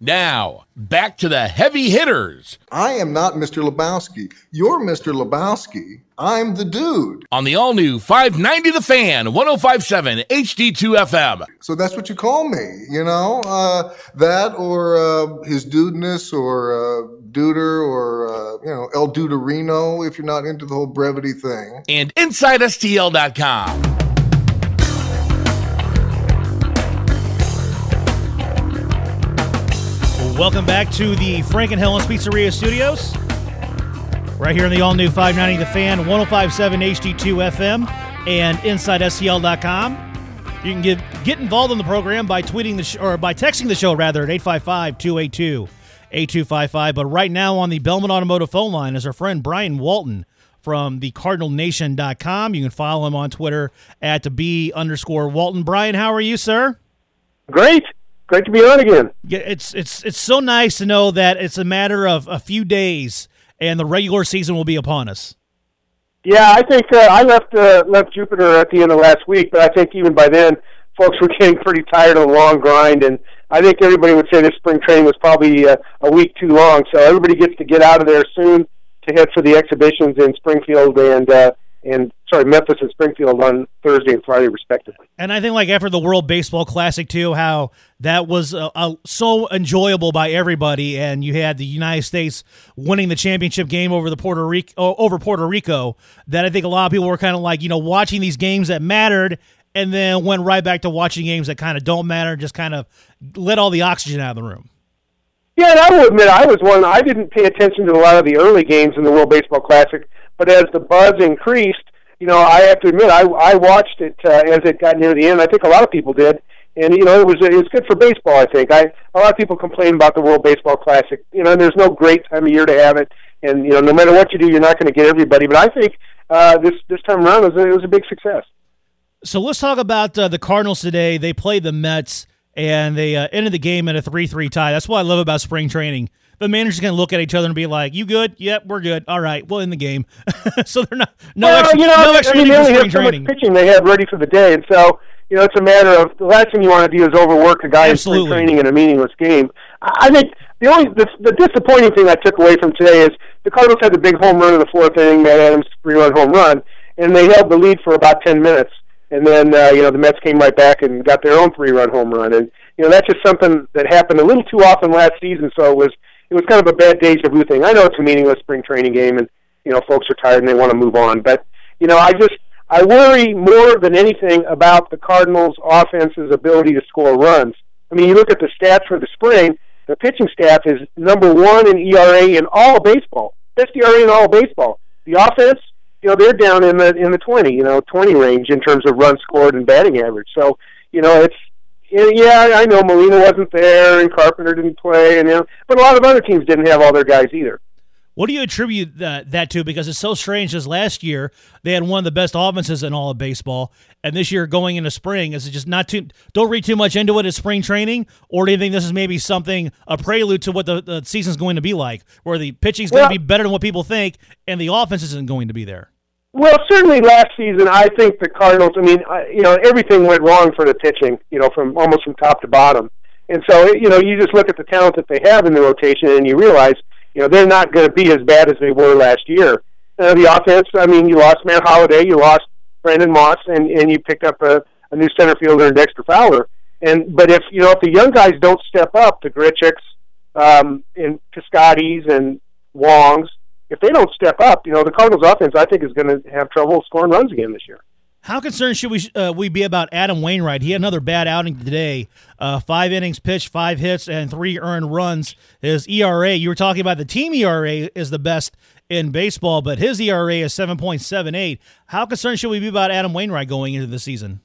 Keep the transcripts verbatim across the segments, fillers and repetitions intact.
Now, back to the heavy hitters. I am not Mister Lebowski. You're Mister Lebowski. I'm the dude. On the all-new five ninety The Fan, one oh five point seven H D two F M. So that's what you call me, you know? Uh, that or uh, his dudeness or uh, duder or, uh, you know, El Duderino if you're not into the whole brevity thing. And Inside S T L dot com. Welcome back to the Frank and Helen's Pizzeria Studios. Right here in the all-new five ninety The Fan, one oh five point seven H D two F M, and Inside S T L dot com. You can get get involved in the program by tweeting the sh- or by texting the show rather at eight five five, two eight two, eight two five five. But right now on the Bellman Automotive phone line is our friend Brian Walton from the Cardinal Nation dot com. You can follow him on Twitter at the B underscore Walton. Brian, how are you, sir? Great. Great to be on again. Yeah, it's it's it's so nice to know that it's a matter of a few days and the regular season will be upon us. Yeah, I think uh, I left uh, left Jupiter at the end of last week, but I think even by then, folks were getting pretty tired of the long grind, and I think everybody would say this spring training was probably uh, a week too long. So everybody gets to get out of there soon to head for the exhibitions in Springfield and uh, and sorry Memphis and Springfield on Thursday and Friday respectively. And I think like after the World Baseball Classic too, how that was uh, uh, so enjoyable by everybody, and you had the United States winning the championship game over the Puerto Rico over Puerto Rico. That I think a lot of people were kind of like you know watching these games that mattered, and then went right back to watching games that kind of don't matter, just kind of let all the oxygen out of the room. Yeah, and I will admit I was one. I didn't pay attention to a lot of the early games in the World Baseball Classic, but as the buzz increased, you know, I have to admit I I watched it uh, as it got near the end. I think a lot of people did, and you know, it was it was good for baseball. I think I a lot of people complain about the World Baseball Classic. You know, and there's no great time of year to have it, and you know, no matter what you do, you're not going to get everybody. But I think uh, this this time around it was, it was a big success. So let's talk about uh, the Cardinals today. They played the Mets, and they uh, ended the game in a three three tie. That's what I love about spring training. The managers can look at each other and be like, "You good? Yep, we're good. All right, we'll end the game." So they're not no well, extra, you know, no extra I mean, they only spring have so training. much pitching they have ready for the day, and so you know, it's a matter of the last thing you want to do is overwork a guy Absolutely. in spring training in a meaningless game. I think the only the, the disappointing thing I took away from today is the Cardinals had the big home run in the fourth inning, Matt Adams' three-run home run, and they held the lead for about ten minutes. And then, uh, you know, the Mets came right back and got their own three-run home run. And, you know, that's just something that happened a little too often last season, so it was it was kind of a bad deja vu thing. I know it's a meaningless spring training game, and, you know, folks are tired and they want to move on. But, you know, I just I worry more than anything about the Cardinals' offense's ability to score runs. I mean, you look at the stats for the spring, the pitching staff is number one in E R A in all of baseball. Best E R A in all of baseball. The offense, you know, they're down in the in the twenty, you know, twenty range in terms of runs scored and batting average. So, you know, it's yeah, I know Molina wasn't there and Carpenter didn't play, and you know, but a lot of other teams didn't have all their guys either. What do you attribute that, that to? Because it's so strange. As last year they had one of the best offenses in all of baseball, and this year going into spring, is it just not too? Don't read too much into it as spring training, or do you think this is maybe something a prelude to what the, the season's going to be like, where the pitching's well, going to be better than what people think, and the offense isn't going to be there? Well, certainly last season, I think the Cardinals, I mean, I, you know, everything went wrong for the pitching, you know, from almost from top to bottom. And so, you know, you just look at the talent that they have in the rotation and you realize, you know, they're not going to be as bad as they were last year. Uh, the offense, I mean, you lost Matt Holliday, you lost Brandon Moss, and, and you picked up a, a new center fielder in Dexter Fowler. And But if, you know, if the young guys don't step up, the Grichiks um, and Piscotty's and Wongs, if they don't step up, you know, the Cardinals' offense, I think, is going to have trouble scoring runs again this year. How concerned should we uh, we be about Adam Wainwright? He had another bad outing today. Uh, five innings pitched, five hits, and three earned runs. His E R A, you were talking about the team E R A is the best in baseball, but his E R A is seven point seven eight. How concerned should we be about Adam Wainwright going into the season?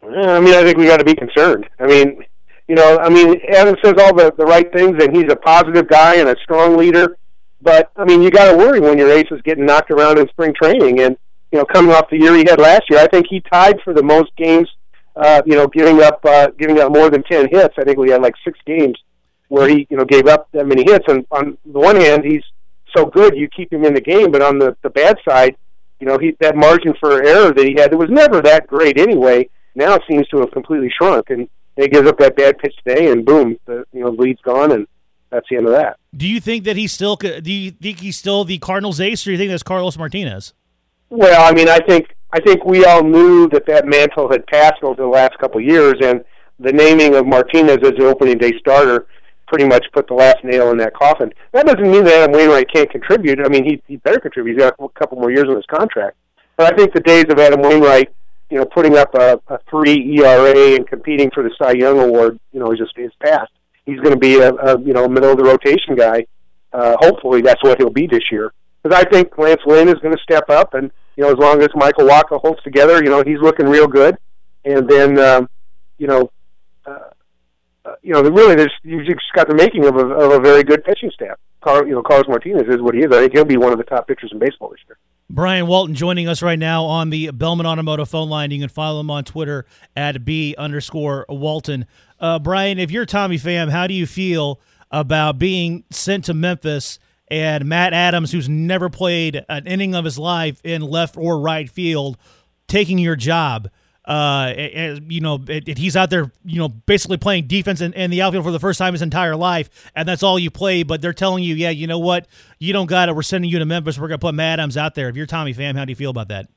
I mean, I think we got to be concerned. I mean, you know, I mean, Adam says all the, the right things, and he's a positive guy and a strong leader. But, I mean, you got to worry when your ace is getting knocked around in spring training. And, you know, coming off the year he had last year, I think he tied for the most games, uh, you know, giving up uh, giving up more than ten hits. I think we had like six games where he, you know, gave up that many hits. And on the one hand, he's so good, you keep him in the game. But on the, the bad side, you know, he that margin for error that he had, it was never that great anyway. Now it seems to have completely shrunk. And he gives up that bad pitch today, and boom, the you know lead's gone, and that's the end of that. Do you think that he's still? Do you think he's still the Cardinals' ace, or do you think that's Carlos Martinez? Well, I mean, I think I think we all knew that that mantle had passed over the last couple of years, and the naming of Martinez as the opening day starter pretty much put the last nail in that coffin. That doesn't mean that Adam Wainwright can't contribute. I mean, he he better contribute. He's got a couple more years on his contract. But I think the days of Adam Wainwright, you know, putting up a, a three E R A and competing for the Cy Young Award, you know, is just is past. He's going to be a, a you know middle of the rotation guy. Uh, hopefully, that's what he'll be this year. Because I think Lance Lynn is going to step up, and you know, as long as Michael Wacha holds together, you know, he's looking real good. And then, um, you know, uh, uh, you know, really, there's you've just got the making of a, of a very good pitching staff. Car, you know, Carlos Martinez is what he is. I think he'll be one of the top pitchers in baseball this year. Brian Walton joining us right now on the Bellman Automotive phone line. You can follow him on Twitter at B underscore Walton. Uh, Brian, if you're Tommy Pham, how do you feel about being sent to Memphis and Matt Adams, who's never played an inning of his life in left or right field, taking your job? Uh, and, you know, it, it, he's out there, you know, basically playing defense in, in the outfield for the first time his entire life, and that's all you play. But they're telling you, yeah, you know what, you don't got it. We're sending you to Memphis. We're going to put Matt Adams out there. If you're Tommy Pham, how do you feel about that?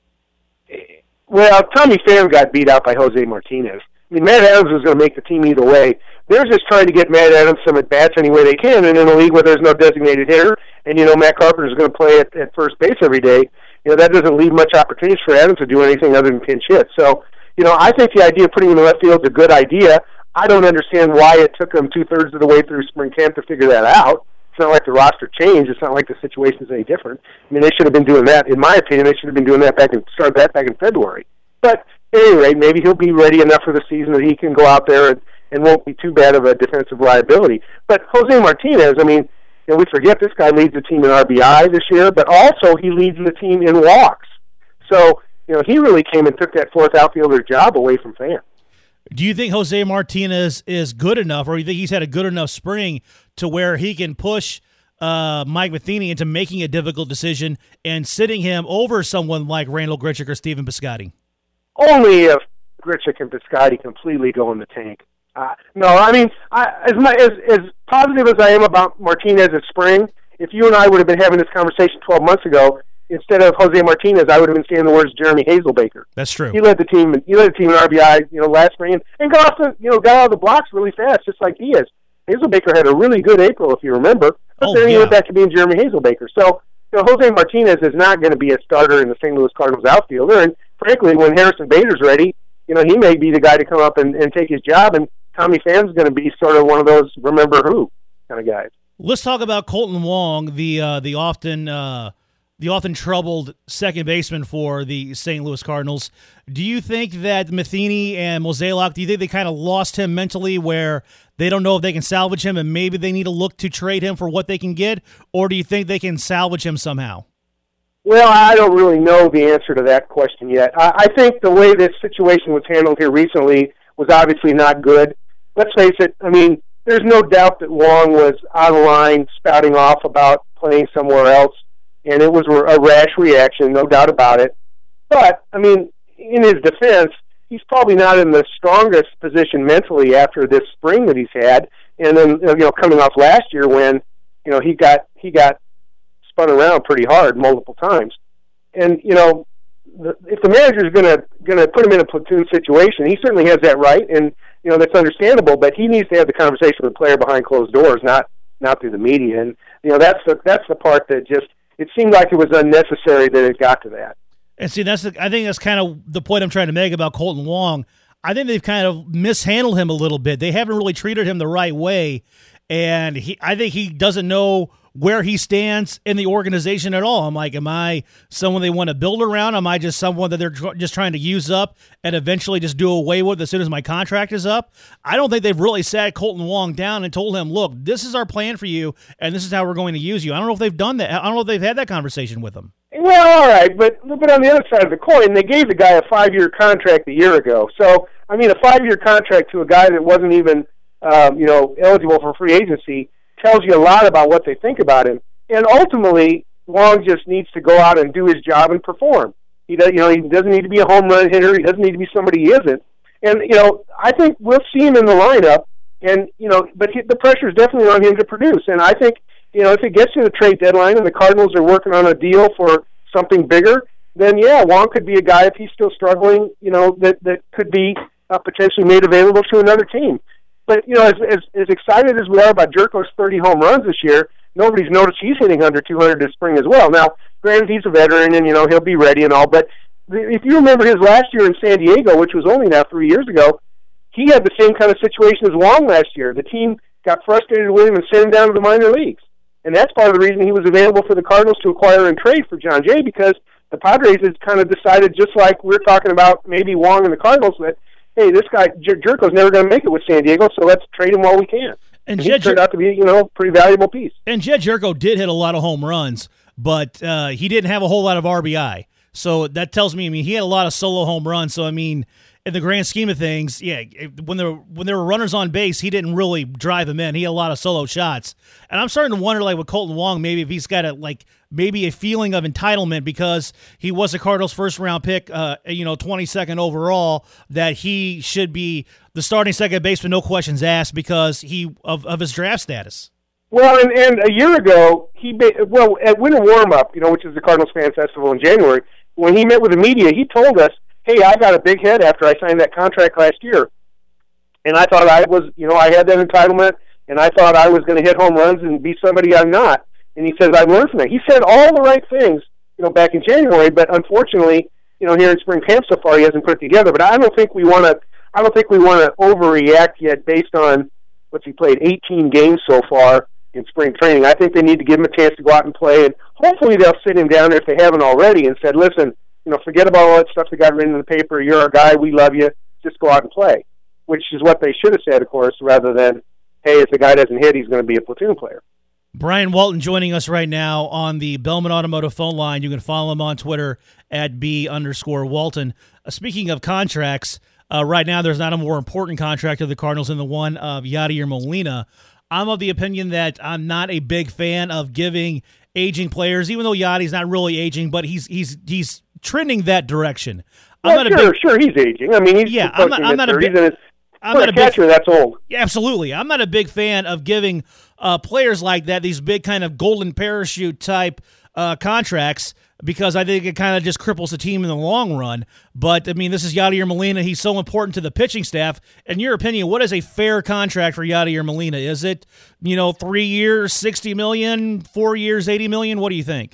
Well, Tommy Pham got beat out by Jose Martinez. I mean, Matt Adams was going to make the team either way. They're just trying to get Matt Adams some at-bats any way they can, and in a league where there's no designated hitter, and, you know, Matt Carpenter is going to play at, at first base every day, you know, that doesn't leave much opportunities for Adams to do anything other than pinch hit. So, you know, I think the idea of putting him in the left field is a good idea. I don't understand why it took them two-thirds of the way through spring camp to figure that out. It's not like the roster changed. It's not like the situation is any different. I mean, they should have been doing that. In my opinion, they should have been doing that back in, start that back in February. But at any rate, maybe he'll be ready enough for the season that he can go out there and, and won't be too bad of a defensive liability. But Jose Martinez, I mean, you know, we forget this guy leads the team in R B I this year, but also he leads the team in walks. So, you know, he really came and took that fourth outfielder job away from Pham. Do you think Jose Martinez is good enough, or do you think he's had a good enough spring to where he can push uh, Mike Matheny into making a difficult decision and sitting him over someone like Randall Grichuk or Stephen Piscotty? Only if Grichuk and Piscotty completely go in the tank. Uh, no, I mean, I, as, my, as as positive as I am about Martinez's spring, if you and I would have been having this conversation twelve months ago, instead of Jose Martinez, I would have been saying the words Jeremy Hazelbaker. That's true. He led the team. He led the team in R B I, you know, last spring, and, and got off the, you know, got out of the blocks really fast, just like he is. Hazelbaker had a really good April, if you remember, but oh, then he yeah. went back to being Jeremy Hazelbaker. So, you know, Jose Martinez is not going to be a starter in the Saint Louis Cardinals outfielder, and frankly, when Harrison Bader's ready, you know, he may be the guy to come up and, and take his job, and Tommy Pham's going to be sort of one of those remember who kind of guys. Let's talk about Colton Wong, the uh, the often uh, the often troubled second baseman for the Saint Louis Cardinals. Do you think that Matheny and Mozeliak, do you think they kind of lost him mentally where they don't know if they can salvage him and maybe they need to look to trade him for what they can get, or do you think they can salvage him somehow? Well, I don't really know the answer to that question yet. I, I think the way this situation was handled here recently was obviously not good. Let's face it, I mean, there's no doubt that Wong was out of line, spouting off about playing somewhere else, and it was a rash reaction, no doubt about it. But, I mean, in his defense, he's probably not in the strongest position mentally after this spring that he's had, and then, you know, coming off last year when, you know, he got he got spun around pretty hard multiple times. And, you know, the, if the manager's going to going to put him in a platoon situation, he certainly has that right, and, you know, that's understandable, but he needs to have the conversation with the player behind closed doors, not not through the media. And, you know, that's the, that's the part that just, it seemed like it was unnecessary that it got to that. And see, that's the, I think that's kind of the point I'm trying to make about Colton Wong. I think they've kind of mishandled him a little bit. They haven't really treated him the right way, and he, I think he doesn't know where he stands in the organization at all. I'm like, am I someone they want to build around? Am I just someone that they're tr- just trying to use up and eventually just do away with as soon as my contract is up? I don't think they've really sat Colton Wong down and told him, look, this is our plan for you, and this is how we're going to use you. I don't know if they've done that. I don't know if they've had that conversation with him. Well, all right, but but on the other side of the coin, they gave the guy a five-year contract a year ago. So, I mean, a five-year contract to a guy that wasn't even, um, you know, eligible for free agency tells you a lot about what they think about him. And ultimately, Wong just needs to go out and do his job and perform. He does, you know, he doesn't need to be a home run hitter. He doesn't need to be somebody he isn't. And, you know, I think we'll see him in the lineup And, you know, but he, the pressure is definitely on him to produce. And I think, you know, if it gets to the trade deadline and the Cardinals are working on a deal for something bigger, then, yeah, Wong could be a guy, if he's still struggling, you know, that, that could be uh, potentially made available to another team. But, you know, as, as as excited as we are about Jerko's thirty home runs this year, nobody's noticed he's hitting under two hundred this spring as well. Now, granted, he's a veteran, and, you know, he'll be ready and all, but if you remember his last year in San Diego, which was only now three years ago, he had the same kind of situation as Wong last year. The team got frustrated with him and sent him down to the minor leagues. And that's part of the reason he was available for the Cardinals to acquire and trade for John Jay, because the Padres had kind of decided, just like we're talking about maybe Wong and the Cardinals, that, hey, this guy, Jer- Jerko's never going to make it with San Diego, so let's trade him while we can. And, and he Jed turned Jer- out to be, you know, a pretty valuable piece. And Jed Jerko did hit a lot of home runs, but uh, he didn't have a whole lot of R B I. So that tells me, I mean, he had a lot of solo home runs. So, I mean, in the grand scheme of things, yeah, when there, when there were runners on base, he didn't really drive them in. He had a lot of solo shots. And I'm starting to wonder, like, with Colton Wong, maybe if he's got a, like, maybe a feeling of entitlement because he was a Cardinals first-round pick, uh, you know, twenty-second overall, that he should be the starting second baseman, no questions asked, because he of, of his draft status. Well, and, and a year ago, he well, at Winter Warm-Up, you know, which is the Cardinals Fan Festival in January, when he met with the media, he told us, hey, I got a big head after I signed that contract last year. And I thought I was, you know, I had that entitlement, and I thought I was going to hit home runs and be somebody I'm not. And he says, I learned from that. He said all the right things, you know, back in January, but unfortunately, you know, here in spring camp so far, he hasn't put it together. But I don't think we want to, I don't think we want to overreact yet based on what's he played, eighteen games so far in spring training. I think they need to give him a chance to go out and play, and hopefully they'll sit him down there if they haven't already and said, listen, you know, forget about all that stuff that got written in the paper. You're our guy. We love you. Just go out and play, which is what they should have said, of course, rather than, hey, if the guy doesn't hit, he's going to be a platoon player. Brian Walton joining us right now on the Bellman Automotive phone line. You can follow him on Twitter at B underscore Walton. Uh, speaking of contracts, uh, right now there's not a more important contract of the Cardinals than the one of Yadier Molina. I'm of the opinion that I'm not a big fan of giving aging players, even though Yadi's not really aging, but he's he's he's trending that direction. I'm well, not sure, a big, sure, he's aging. I mean, he's yeah, I'm not, I'm not a big, his, I'm not a catcher. big, that's old. Yeah, absolutely. I'm not a big fan of giving uh, players like that these big kind of golden parachute type uh, contracts, because I think it kind of just cripples the team in the long run. But, I mean, this is Yadier Molina. He's so important to the pitching staff. In your opinion, what is a fair contract for Yadier Molina? Is it, you know, three years, sixty million dollars, four years, eighty million dollars? What do you think?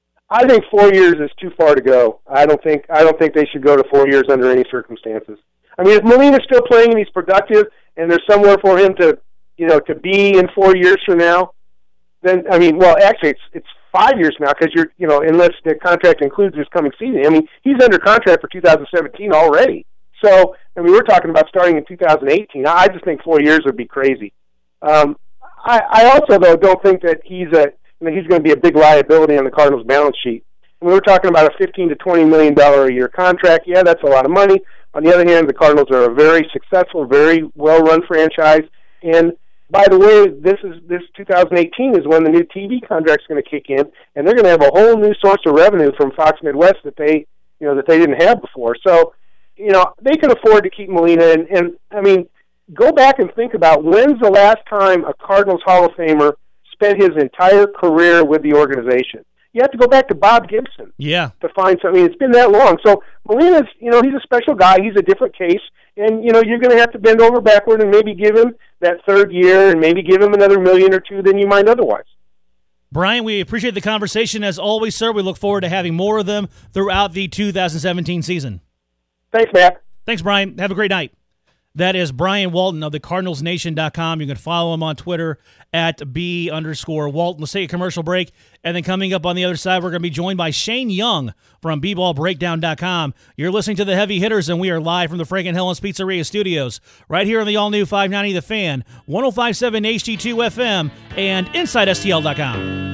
I think four years is too far to go. I don't think I don't think they should go to four years under any circumstances. I mean, if Molina's still playing and he's productive and there's somewhere for him to, you know, to be in four years from now, then, I mean, well, actually, it's it's five years now because you're, you know, unless the contract includes this coming season. I mean, he's under contract for two thousand seventeen already. So, I mean, we're talking about starting in two thousand eighteen. I just think four years would be crazy. Um, I, I also, though, don't think that he's a, I mean, he's going to be a big liability on the Cardinals' balance sheet. I mean, we're talking about a fifteen to twenty million dollars a year contract. Yeah, that's a lot of money. On the other hand, the Cardinals are a very successful, very well-run franchise. And by the way, this is this two thousand eighteen is when the new T V contract's going to kick in, and they're going to have a whole new source of revenue from Fox Midwest that they, you know, that they didn't have before. So, you know, they can afford to keep Molina. And, and I mean, go back and think about when's the last time a Cardinals Hall of Famer spent his entire career with the organization. You have to go back to Bob Gibson yeah. to find something. It's been that long. So Molina's, you know, he's a special guy. He's a different case. And, you know, you're going to have to bend over backward and maybe give him that third year and maybe give him another million or two than you might otherwise. Brian, we appreciate the conversation as always, sir. We look forward to having more of them throughout the two thousand seventeen season. Thanks, Matt. Thanks, Brian. Have a great night. That is Brian Walton of the Cardinals Nation dot com. You can follow him on Twitter at B underscore Walton. Let's take a commercial break, and then coming up on the other side, we're going to be joined by Shane Young from B ball breakdown dot com. You're listening to The Heavy Hitters, and we are live from the Frank and Helen's Pizzeria Studios, right here on the all-new five ninety The Fan, one oh five point seven H D two F M, and inside S T L dot com.